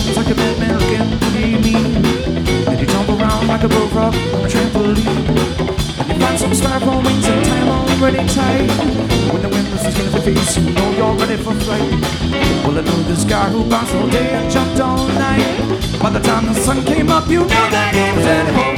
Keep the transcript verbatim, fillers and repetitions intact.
seems like a madman looking pretty mean. And you jump around like a bullfrog on a trampoline. And you find some styrofoam wings and tie them on ready tight. When the wind whistles in your face, you know you're ready for flight. Well, I knew this guy who bounced all day and jumped all night. By the time the sun came up, you knew that he was anymore.